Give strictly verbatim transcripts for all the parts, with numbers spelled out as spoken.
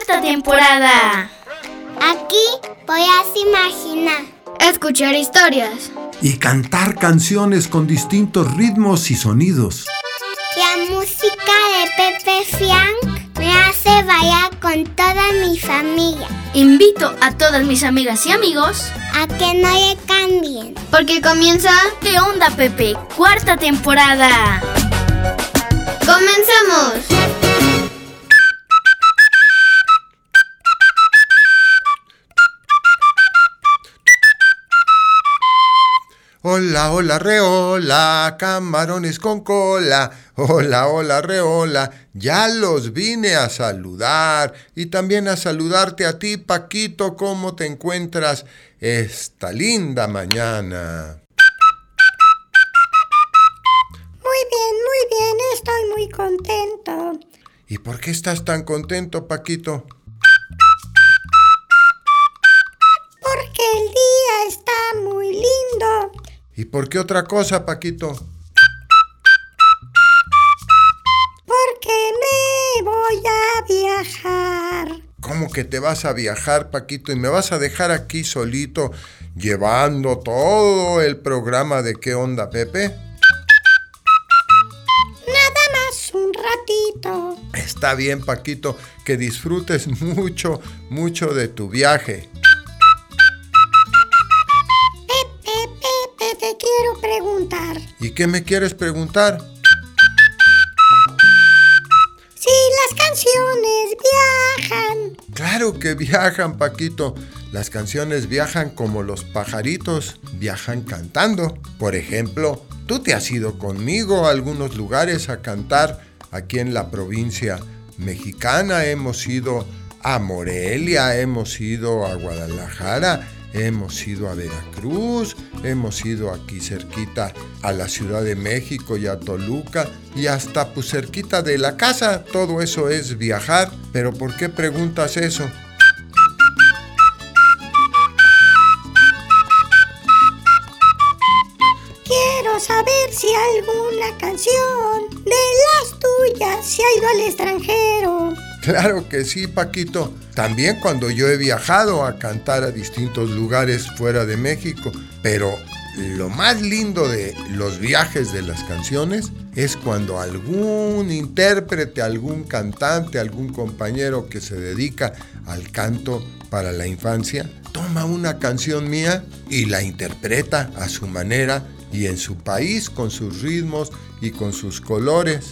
cuarta temporada. Aquí podrás imaginar, escuchar historias y cantar canciones con distintos ritmos y sonidos. La música de Pepe Frank me hace bailar con toda mi familia. Invito a todas mis amigas y amigos a que no le cambien, porque comienza ¿Qué onda, Pepe? Cuarta temporada. ¡Comenzamos! Hola, hola, reola, camarones con cola. Hola, hola, reola, ya los vine a saludar y también a saludarte a ti, Paquito. ¿Cómo te encuentras esta linda mañana? Muy bien, muy bien, estoy muy contento. ¿Y por qué estás tan contento, Paquito? Porque el día está muy lindo. ¿Y por qué otra cosa, Paquito? Porque me voy a viajar. ¿Cómo que te vas a viajar, Paquito? ¿Y me vas a dejar aquí solito llevando todo el programa de ¿Qué onda, Pepe? Nada más un ratito. Está bien, Paquito, que disfrutes mucho, mucho de tu viaje. Te quiero preguntar. ¿Y qué me quieres preguntar? Si las canciones viajan. Claro que viajan, Paquito. Las canciones viajan como los pajaritos viajan cantando. Por ejemplo, tú te has ido conmigo a algunos lugares a cantar aquí en la provincia mexicana. Hemos ido a Morelia, hemos ido a Guadalajara, hemos ido a Veracruz, hemos ido aquí cerquita a la Ciudad de México y a Toluca y hasta pues cerquita de la casa. Todo eso es viajar. ¿Pero por qué preguntas eso? Quiero saber si alguna canción de las tuyas se ha ido al extranjero. Claro que sí, Paquito. También cuando yo he viajado a cantar a distintos lugares fuera de México. Pero lo más lindo de los viajes de las canciones es cuando algún intérprete, algún cantante, algún compañero que se dedica al canto para la infancia, toma una canción mía y la interpreta a su manera y en su país, con sus ritmos y con sus colores.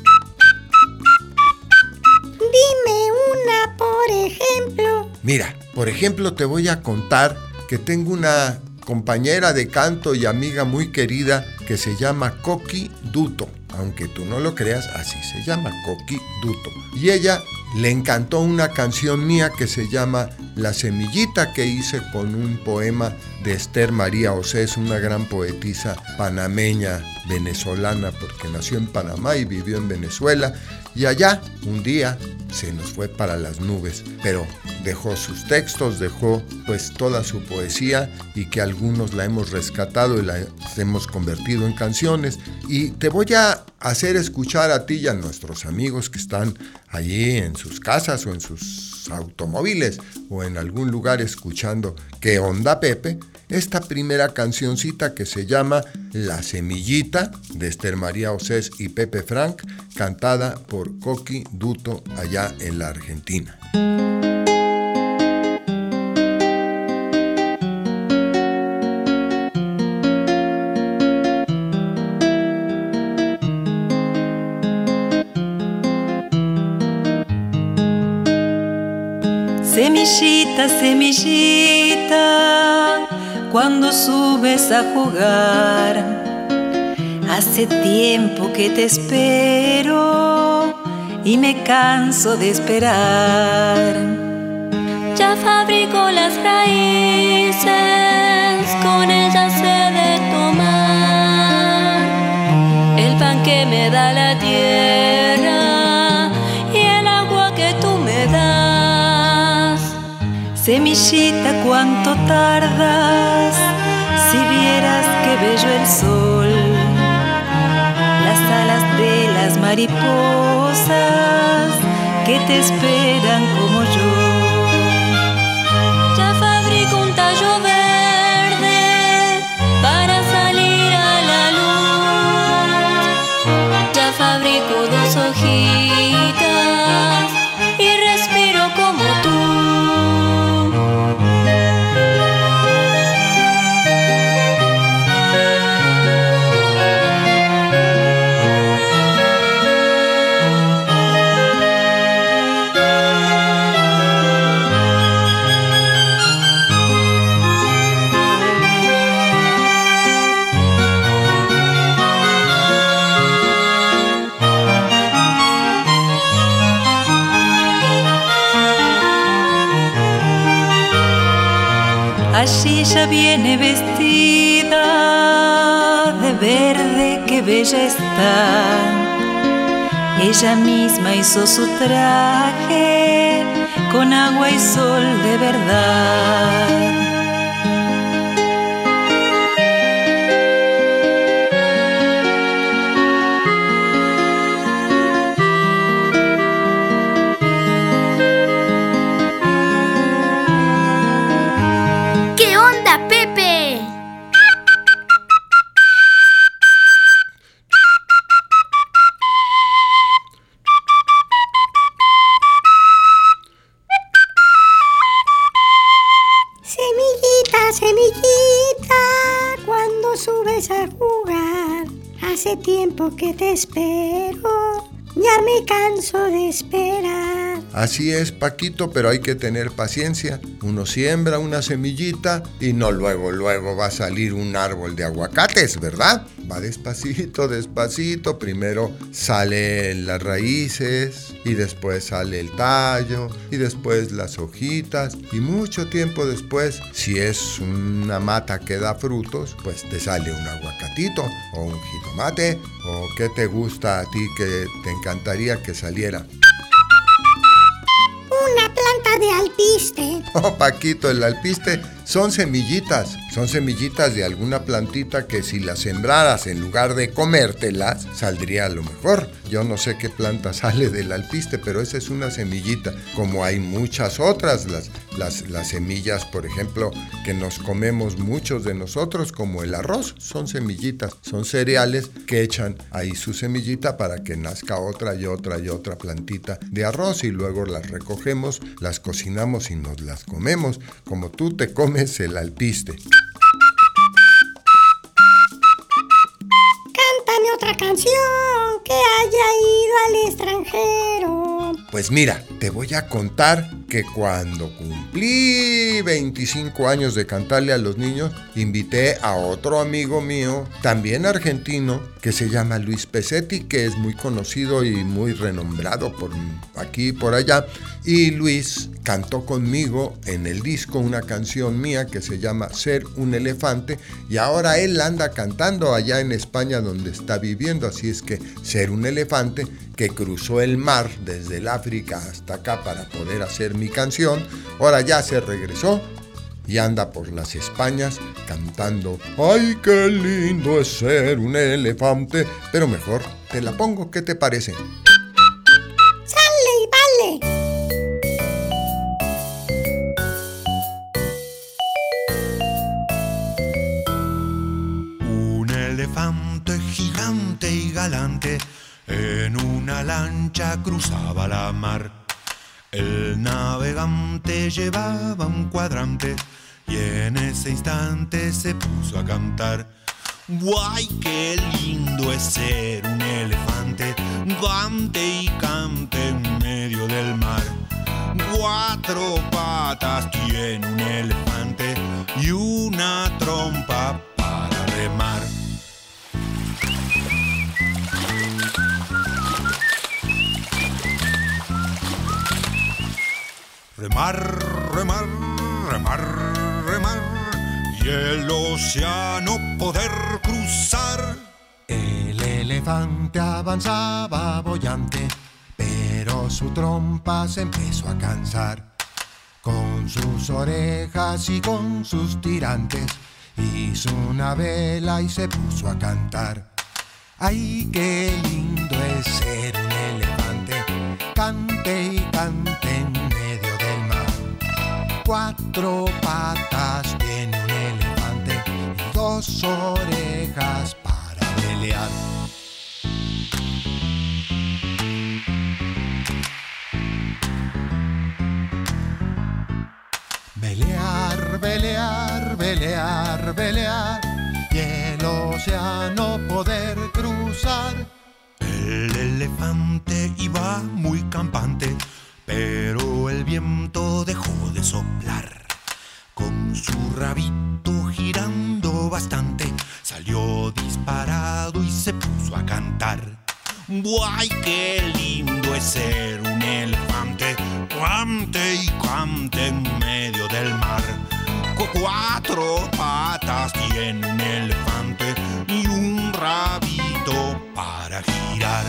Por ejemplo. Mira, por ejemplo te voy a contar que tengo una compañera de canto y amiga muy querida que se llama Coqui Duto. Aunque tú no lo creas, así se llama, Coqui Duto. Y ella le encantó una canción mía que se llama La Semillita, que hice con un poema de Esther María Osés, una gran poetisa panameña venezolana, porque nació en Panamá y vivió en Venezuela. Y allá, un día, se nos fue para las nubes, pero dejó sus textos, dejó pues toda su poesía y que algunos la hemos rescatado y la hemos convertido en canciones. Y te voy a hacer escuchar a ti y a nuestros amigos que están allí en sus casas o en sus automóviles o en algún lugar escuchando ¿Qué onda, Pepe? Esta primera cancioncita que se llama La Semillita, de Esther María Osés y Pepe Frank, cantada por Coqui Duto allá en la Argentina. Semillita, semillita, cuando subes a jugar, hace tiempo que te espero y me canso de esperar. Ya fabrico las raíces, con ellas he de tomar el pan que me da la tierra y el agua que tú me das. Semillita, cuánto tardas, si vieras qué bello el sol, las alas de las mariposas que te esperan como yo. Ya fabrico un tallo verde para salir a la luz. Ya fabrico dos hojitas y respiro como tú. Allí ella viene vestida de verde, qué bella está. Ella misma hizo su traje con agua y sol de verdad. Pepe! Semillita, semillita, cuando subes a jugar, hace tiempo que te espero, ya me canso de esperar. Así es, Paquito, pero hay que tener paciencia. Uno siembra una semillita y no luego, luego va a salir un árbol de aguacates, ¿verdad? Va despacito, despacito. Primero salen las raíces y después sale el tallo y después las hojitas. Y mucho tiempo después, si es una mata que da frutos, pues te sale un aguacatito o un jitomate. ¿O qué te gusta a ti que te encantaría que saliera? Una planta de alpiste. Oh, Paquito, el alpiste son semillitas, son semillitas de alguna plantita que si las sembraras en lugar de comértelas, saldría a lo mejor. Yo no sé qué planta sale del alpiste, pero esa es una semillita, como hay muchas otras, las, las, las semillas, por ejemplo, que nos comemos muchos de nosotros, como el arroz, son semillitas, son cereales que echan ahí su semillita para que nazca otra y otra y otra plantita de arroz y luego las recogemos, las cocinamos y nos las comemos, como tú te comes el alpiste. Cántame otra canción que haya ido al extranjero. Pues mira, te voy a contar que cuando cumplí veinticinco años de cantarle a los niños, invité a otro amigo mío, también argentino, que se llama Luis Pesetti, que es muy conocido y muy renombrado por aquí y por allá. Y Luis cantó conmigo en el disco una canción mía que se llama Ser un elefante, y ahora él anda cantando allá en España donde está viviendo, así es que Ser un elefante, que cruzó el mar desde el África hasta acá para poder hacer mi canción, ahora ya se regresó y anda por las Españas cantando ¡ay, qué lindo es ser un elefante! Pero mejor te la pongo, ¿qué te parece? ¡Sale y vale! Un elefante gigante y galante en una lancha cruzaba la mar. El navegante llevaba un cuadrante y en ese instante se puso a cantar. ¡Guay, qué lindo es ser un elefante! Cante y cante en medio del mar. Cuatro patas tiene un elefante y una trompa para remar. Remar, remar, remar, remar, y el océano poder cruzar. El elefante avanzaba boyante, pero su trompa se empezó a cansar. Con sus orejas y con sus tirantes, hizo una vela y se puso a cantar. ¡Ay, qué lindo es ser un elefante! Cante y cuatro patas tiene un elefante y dos orejas para pelear. Velear, velear, velear, velear y el océano poder cruzar. El elefante iba muy campante, pero el viento dejó de soplar. Con su rabito girando bastante, salió disparado y se puso a cantar. ¡Guay, qué lindo es ser un elefante! Cante y cante en medio del mar. Cuatro patas tiene un elefante y un rabito para girar.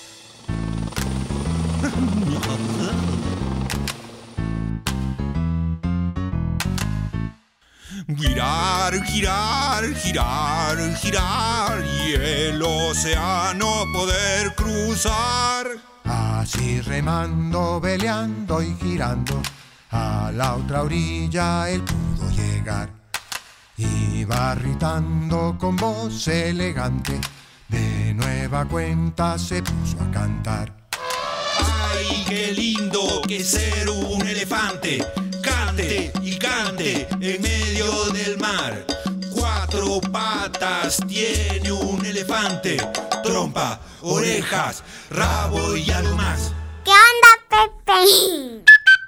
Girar, girar, girar, girar y el océano poder cruzar. Así remando, veleando y girando, a la otra orilla él pudo llegar. Iba gritando con voz elegante, de nueva cuenta se puso a cantar. ¡Ay, qué lindo que ser un elefante! Cante y cante en medio del mar. Cuatro patas tiene un elefante, trompa, orejas, rabo y algo más. ¿Qué onda, Pepe?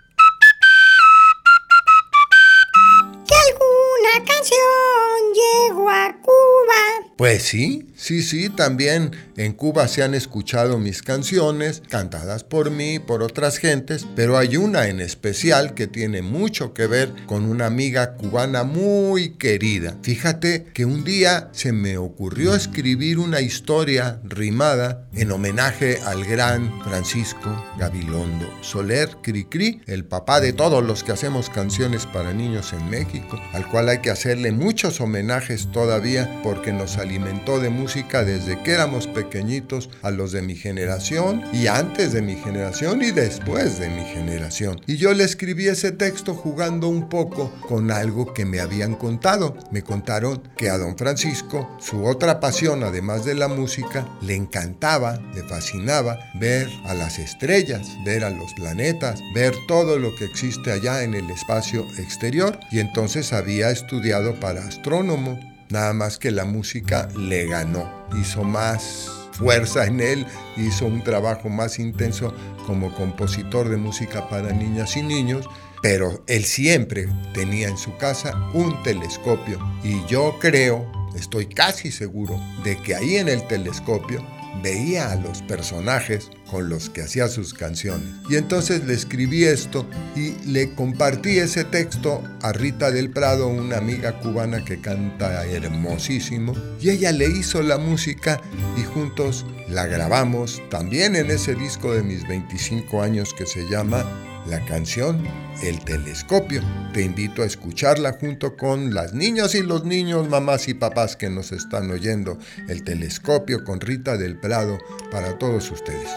¿Que alguna canción llegó a Cuba? Pues sí, sí, sí, también en Cuba se han escuchado mis canciones, cantadas por mí y por otras gentes, pero hay una en especial que tiene mucho que ver con una amiga cubana muy querida. Fíjate que un día se me ocurrió escribir una historia rimada en homenaje al gran Francisco Gabilondo Soler Cricri, el papá de todos los que hacemos canciones para niños en México, al cual hay que hacerle muchos homenajes todavía porque nos alimentó de música desde que éramos pequeñitos a los de mi generación y antes de mi generación y después de mi generación. Y yo le escribí ese texto jugando un poco con algo que me habían contado. Me contaron que a don Francisco, su otra pasión además de la música, le encantaba, le fascinaba ver a las estrellas, ver a los planetas, ver todo lo que existe allá en el espacio exterior, y entonces había estudiado para astrónomo. Nada más que la música le ganó, hizo más fuerza en él, hizo un trabajo más intenso como compositor de música para niñas y niños, pero él siempre tenía en su casa un telescopio y yo creo, estoy casi seguro, de que ahí en el telescopio veía a los personajes con los que hacía sus canciones. Y entonces le escribí esto y le compartí ese texto a Rita del Prado, una amiga cubana que canta hermosísimo, y ella le hizo la música y juntos la grabamos también en ese disco de mis veinticinco años que se llama la canción El Telescopio. Te invito a escucharla junto con las niñas y los niños, mamás y papás que nos están oyendo. El Telescopio con Rita del Prado para todos ustedes.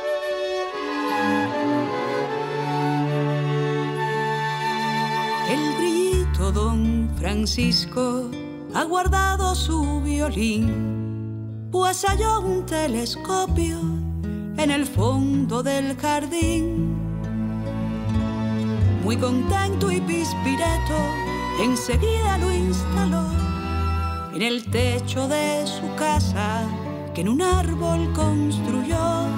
El brillito don Francisco ha guardado su violín, pues halló un telescopio en el fondo del jardín. Muy contento y pispireto, enseguida lo instaló en el techo de su casa que en un árbol construyó.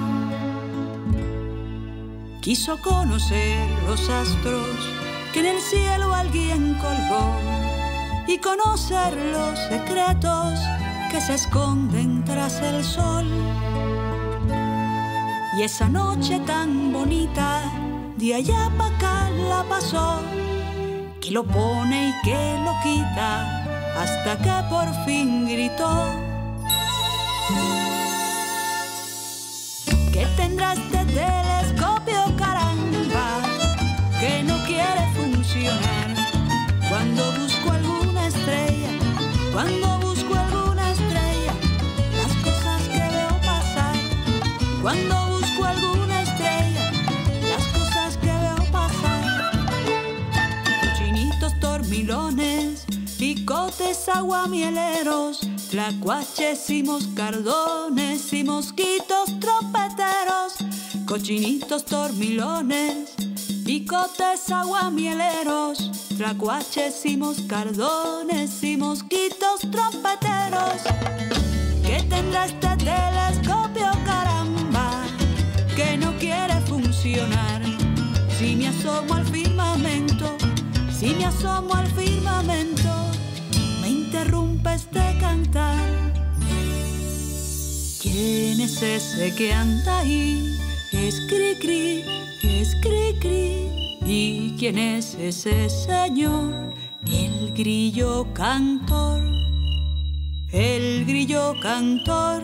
Quiso conocer los astros que en el cielo alguien colgó y conocer los secretos que se esconden tras el sol. Y esa noche tan bonita de allá pa' acá la pasó, que lo pone y que lo quita, hasta que por fin gritó: ¿qué tendrá este telescopio, caramba, que no quiere funcionar? Cuando busco alguna estrella, cuando busco alguna estrella, las cosas que veo pasar. Cuando busco alguna estrella, las cosas que veo pasar. aguamieleros, tlacuaches y moscardones y mosquitos trompeteros, cochinitos dormilones, picotes aguamieleros, tlacuaches y moscardones y mosquitos trompeteros. ¿Qué tendrá este telescopio, caramba, que no quiere funcionar? Si me asomo al firmamento, si me asomo al firmamento, me interrumpe este cantar. ¿Quién es ese que anda ahí? Es cri cri, es cri cri. ¿Y quién es ese señor? El grillo cantor, el grillo cantor.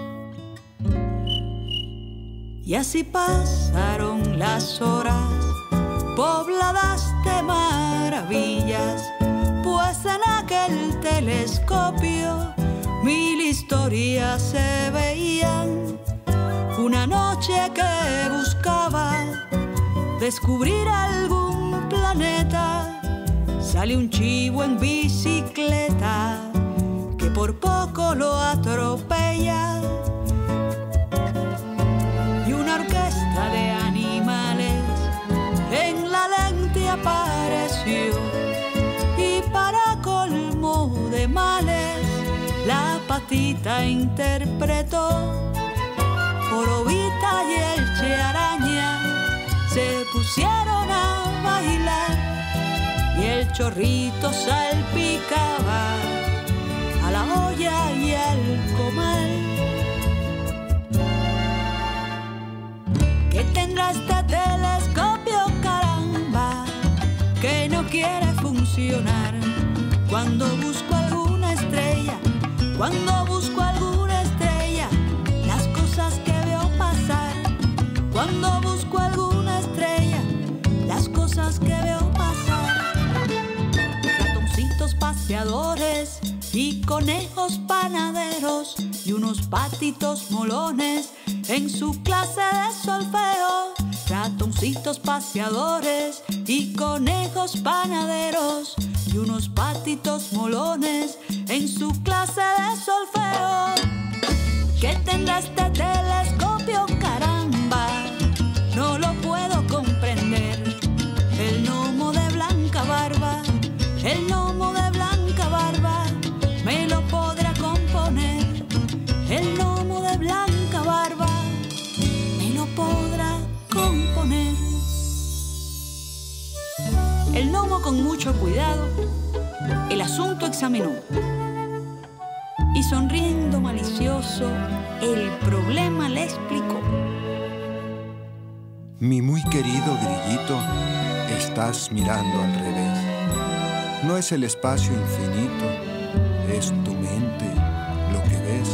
Y así pasaron las horas, pobladas de maravillas, pues en aquel telescopio mil historias se veían. Una noche que buscaba descubrir algún planeta, sale un chivo en bicicleta que por poco lo atropella. Y una orquesta de animales en la lente apareció, y para colmo de males la patita interpretó. Orovita y el Che Araña se pusieron a bailar, y el chorrito salpicaba a la olla y al comal. ¿Qué tendrá este telescopio, caramba, que no quiere funcionar? Cuando busco alguna estrella, cuando busco alguna estrella, las cosas que veo pasar. Cuando busco alguna estrella, las cosas que veo pasar. Ratoncitos paseadores y conejos panaderos y unos patitos molones en su clase de solfeo. Ratoncitos paseadores y conejos panaderos y unos patitos molones en su clase de solfeo. ¿Qué tendrá este telescopio, caramba? No lo puedo comprender. El gnomo de blanca barba, el gnomo de blanca barba, me lo podrá componer. El gnomo de blanca barba me lo podrá componer. El gnomo, con mucho cuidado, el asunto examinó, y sonriendo malicioso el problema le explicó. Mi muy querido grillito, estás mirando al revés. No es el espacio infinito, es tu mente lo que ves.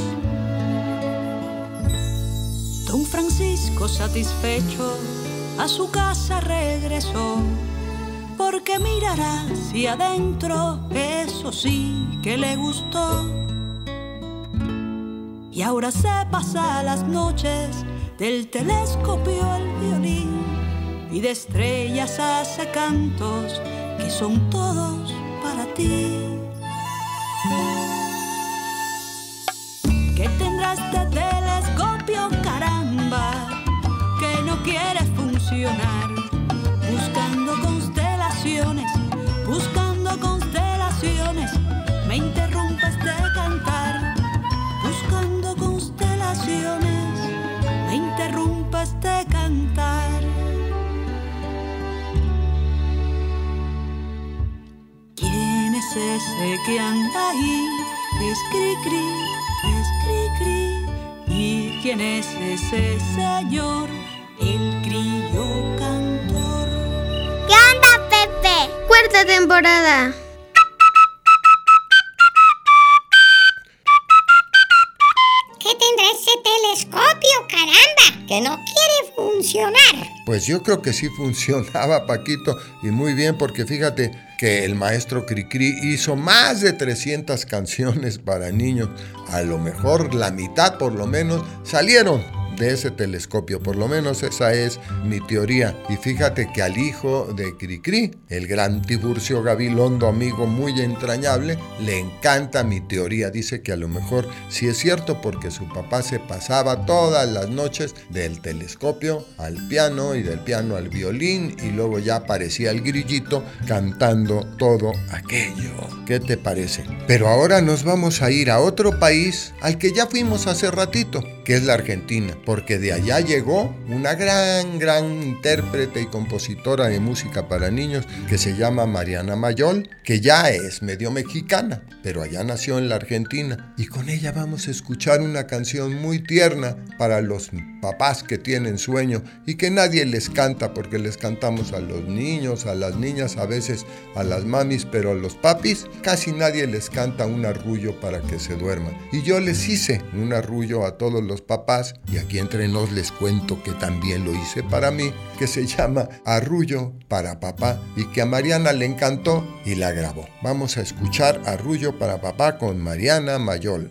Don Francisco, satisfecho, a su casa regresó, porque mirará hacia adentro, eso sí que le gustó. Y ahora se pasa las noches del telescopio el violín, y de estrellas hace cantos que son todos para ti. ¿Qué tendrá este telescopio, caramba, que no quiere funcionar? Buscando constelaciones, buscando constelaciones, me interrumpe este cantar. Buscando constelaciones, me interrumpe este cantar. ¿Quién es ese que anda ahí? Es cri cri, es cri cri. ¿Y quién es ese señor? El grillo cantor. ¿Qué onda, Pepe? Cuarta temporada. ¿Qué tendrá ese telescopio, caramba, que no quiere funcionar? Pues yo creo que sí funcionaba, Paquito, y muy bien, porque fíjate que el maestro Cricri hizo más de trescientas canciones para niños. A lo mejor la mitad, por lo menos, salieron de ese telescopio. Por lo menos esa es mi teoría. Y fíjate que al hijo de Cricri, el gran Tiburcio Gabilondo, amigo muy entrañable, le encanta mi teoría. Dice que a lo mejor sí es cierto porque su papá se pasaba todas las noches del telescopio al piano y del piano al violín y luego ya aparecía el grillito cantando todo aquello. ¿Qué te parece? Pero ahora nos vamos a ir a otro país al que ya fuimos hace ratito, que es la Argentina, porque de allá llegó una gran, gran intérprete y compositora de música para niños que se llama Mariana Mayol, que ya es medio mexicana, pero allá nació en la Argentina. Y con ella vamos a escuchar una canción muy tierna para los papás que tienen sueño y que nadie les canta, porque les cantamos a los niños, a las niñas, a veces a las mamis, pero a los papis casi nadie les canta un arrullo para que se duerman. Y yo les hice un arrullo a todos los papás, y aquí entre nos les cuento que también lo hice para mí, que se llama Arrullo para Papá, y que a Mariana le encantó y la grabó. Vamos a escuchar Arrullo para Papá con Mariana Mayol.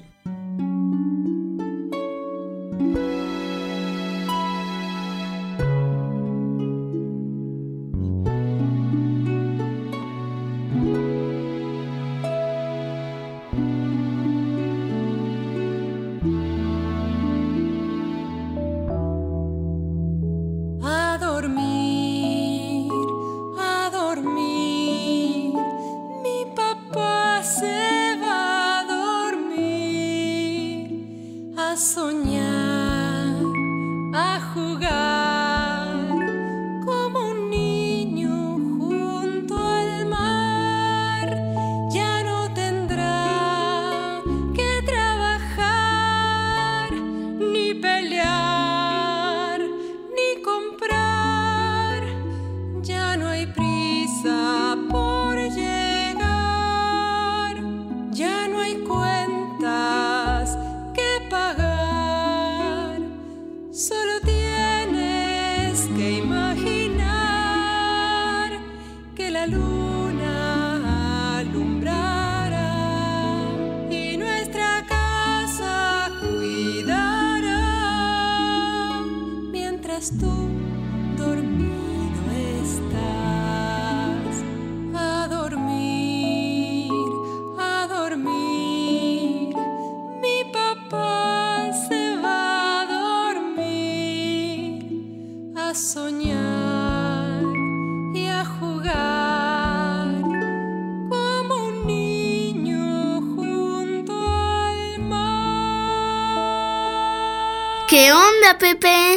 ¿Qué onda, Pepe?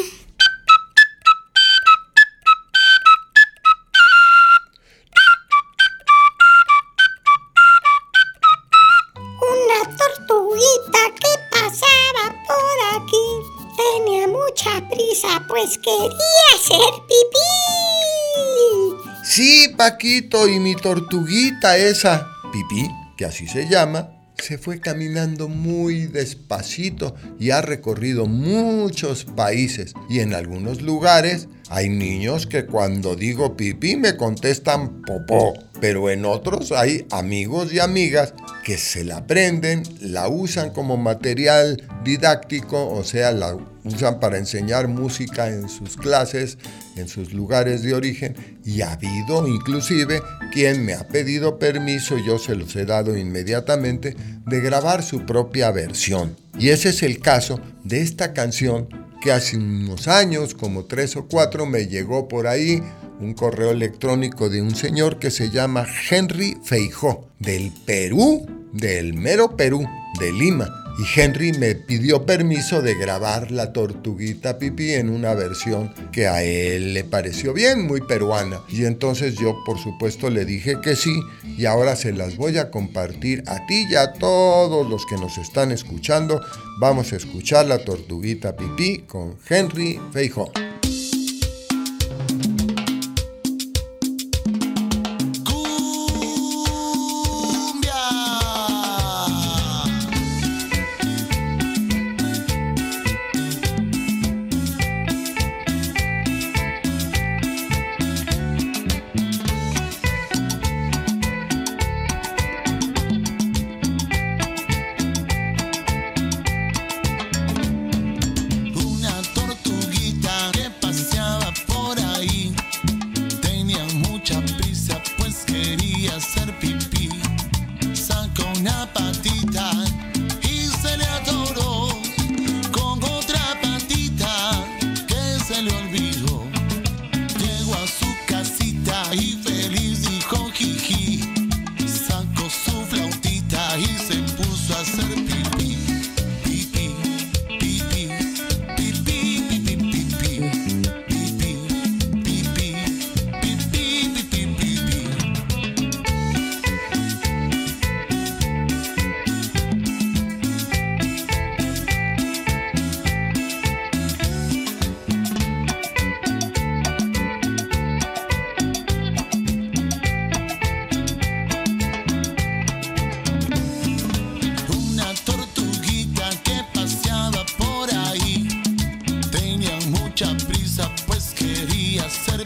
Una tortuguita que pasaba por aquí tenía mucha prisa, pues quería hacer pipí. Sí, Paquito, y mi tortuguita esa, Pipí, que así se llama, se fue caminando muy despacito y ha recorrido muchos países. Y en algunos lugares hay niños que cuando digo pipí me contestan popó. Pero en otros hay amigos y amigas que se la aprenden, la usan como material didáctico, o sea, la usan para enseñar música en sus clases, en sus lugares de origen. Y ha habido inclusive quien me ha pedido permiso, yo se los he dado inmediatamente, de grabar su propia versión. Y ese es el caso de esta canción que hace unos años, como tres o cuatro, me llegó por ahí un correo electrónico de un señor que se llama Henry Feijó, del Perú, del mero Perú, de Lima. Y Henry me pidió permiso de grabar La Tortuguita Pipí en una versión que a él le pareció bien, muy peruana. Y entonces yo, por supuesto, le dije que sí, y ahora se las voy a compartir a ti y a todos los que nos están escuchando. Vamos a escuchar La Tortuguita Pipí con Henry Feijó. Una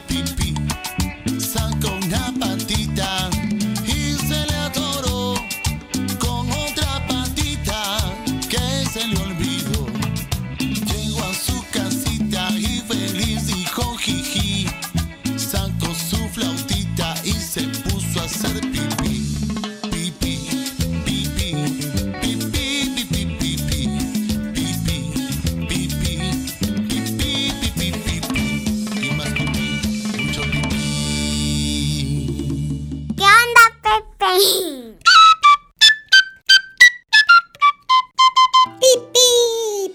pipí. Sacó una patita y se le atoró con otra patita que se le olvidó. Llegó a su casita y feliz dijo jiji. Sacó su flautita y se puso a hacer pipí. Pipí, pipí, pipí, pipí, pipí, pipí, pipí, pipí, pipí, pipí. Y más pipí, mucho pipí. ¿Qué onda, Pepe? Pipí,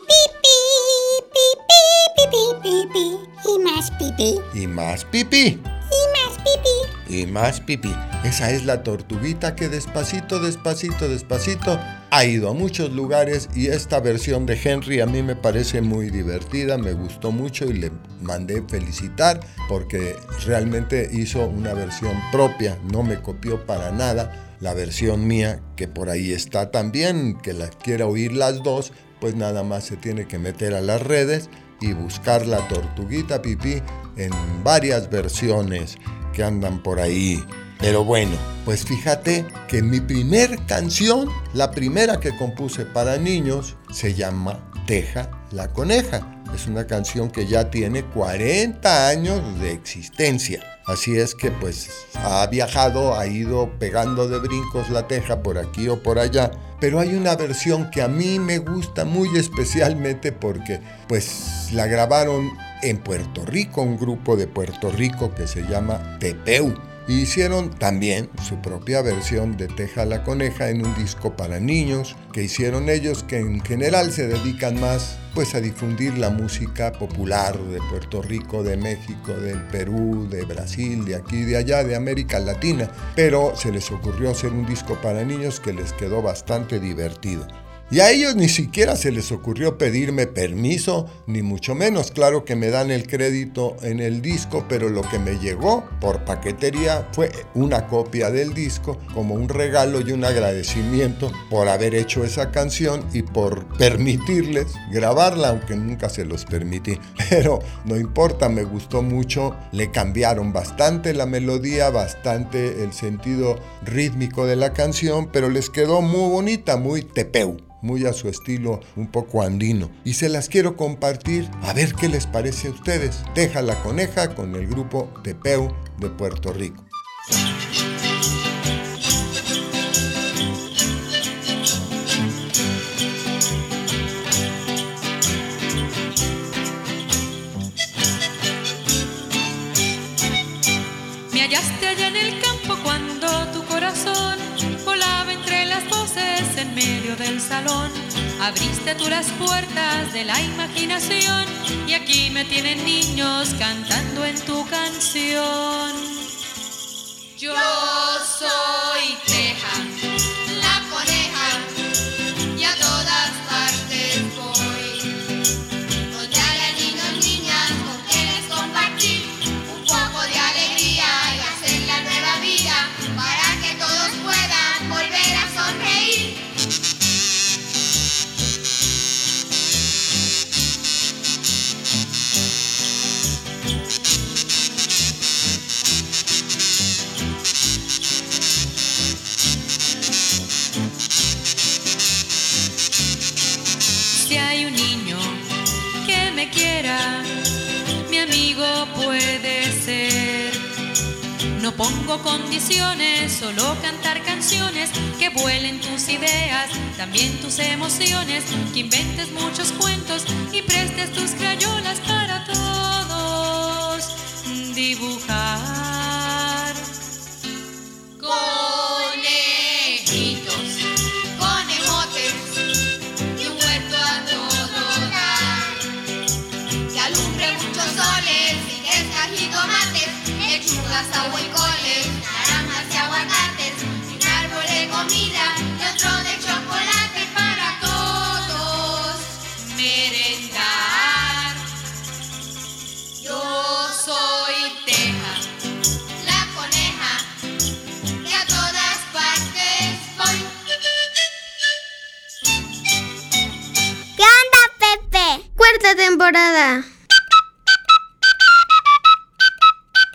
pipí, pipí, pipí, pipí. Y más pipí. Y más pipí. Y más pipí. Y más pipí. Esa es la tortuguita que despacito, despacito, despacito ha ido a muchos lugares, y esta versión de Henry a mí me parece muy divertida, me gustó mucho y le mandé felicitar porque realmente hizo una versión propia, no me copió para nada la versión mía, que por ahí está también, que la quiera oír las dos, pues nada más se tiene que meter a las redes y buscar la tortuguita pipí en varias versiones que andan por ahí. Pero bueno, pues fíjate que mi primer canción, la primera que compuse para niños, se llama Teja la Coneja. Es una canción que ya tiene cuarenta años de existencia. Así es que pues ha viajado, ha ido pegando de brincos la teja por aquí o por allá. Pero hay una versión que a mí me gusta muy especialmente porque pues la grabaron en Puerto Rico, un grupo de Puerto Rico que se llama Tepeu. Y hicieron también su propia versión de Teja la Coneja en un disco para niños que hicieron ellos, que en general se dedican más pues a difundir la música popular de Puerto Rico, de México, del Perú, de Brasil, de aquí, de allá, de América Latina. Pero se les ocurrió hacer un disco para niños que les quedó bastante divertido. Y a ellos ni siquiera se les ocurrió pedirme permiso, ni mucho menos. Claro que me dan el crédito en el disco, pero lo que me llegó por paquetería fue una copia del disco como un regalo y un agradecimiento por haber hecho esa canción y por permitirles grabarla, aunque nunca se los permití. Pero no importa, me gustó mucho. Le cambiaron bastante la melodía, bastante el sentido rítmico de la canción, pero les quedó muy bonita, muy tepeu, muy a su estilo un poco andino. Y se las quiero compartir, a ver qué les parece a ustedes. Teja la Coneja con el grupo Tepeu de Puerto Rico. Me hallaste allá en el campo cuando tu corazón volaba entre las voces en medio del salón. Abriste tú las puertas de la imaginación y aquí me tienen niños cantando en tu canción. Yo soy Teja, la coneja, y a todas partes voy. Donde haya niños, niñas, con quienes compartir un poco de alegría y hacer la nueva vida para que todos puedan volver a sonreír. Si hay un niño que me quiera, mi amigo puede ser. No pongo condiciones, solo cantar canciones, que vuelen tus ideas, también tus emociones, que inventes muchos cuentos y prestes tus crayolas para todos dibujar. Conejitos, conejotes y un huerto a todo dar, que alumbre muchos soles y quesas y tomates, lechugas, aguacoles, naranjas y aguacates, un árbol de comida y otro de chocolate para todos merendar. Yo soy Teja, la coneja, que a todas partes voy. ¿Qué onda, Pepe? Cuarta temporada.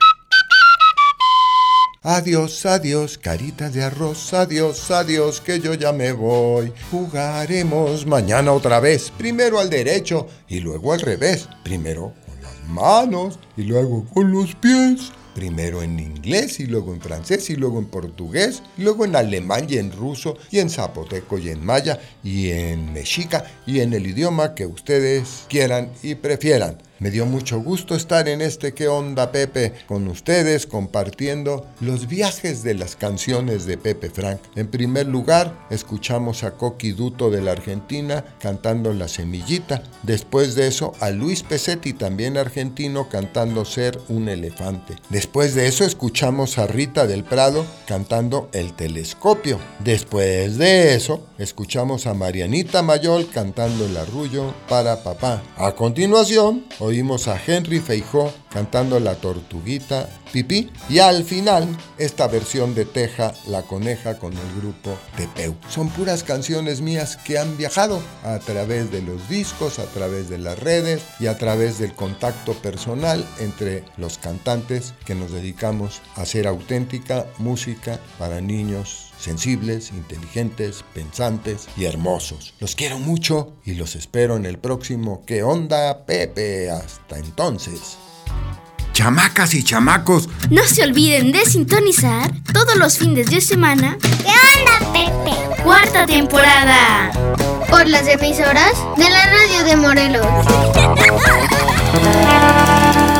Adiós, adiós, carita de arroz, adiós, adiós, que yo ya me voy. Jugaremos mañana otra vez, primero al derecho y luego al revés. Primero con las manos y luego con los pies. Primero en inglés y luego en francés y luego en portugués, y luego en alemán y en ruso y en zapoteco y en maya y en mexica y en el idioma que ustedes quieran y prefieran. Me dio mucho gusto estar en este ¿Qué onda, Pepe? Con ustedes compartiendo los viajes de las canciones de Pepe Frank. En primer lugar, escuchamos a Coqui Duto de la Argentina cantando La Semillita. Después de eso, a Luis Pesetti, también argentino, cantando Ser un elefante. Después de eso, escuchamos a Rita del Prado cantando El Telescopio. Después de eso, escuchamos a Marianita Mayol cantando El Arrullo para Papá. A continuación, oímos a Henry Feijó cantando La Tortuguita Pipí y al final esta versión de Teja la Coneja con el grupo Tepeu. Son puras canciones mías que han viajado a través de los discos, a través de las redes y a través del contacto personal entre los cantantes que nos dedicamos a hacer auténtica música para niños sensibles, inteligentes, pensantes y hermosos. Los quiero mucho y los espero en el próximo ¿Qué onda, Pepe? Hasta entonces. Chamacas y chamacos, no se olviden de sintonizar todos los fines de semana ¿Qué onda, Pepe? Cuarta temporada Por las emisoras de la radio de Morelos.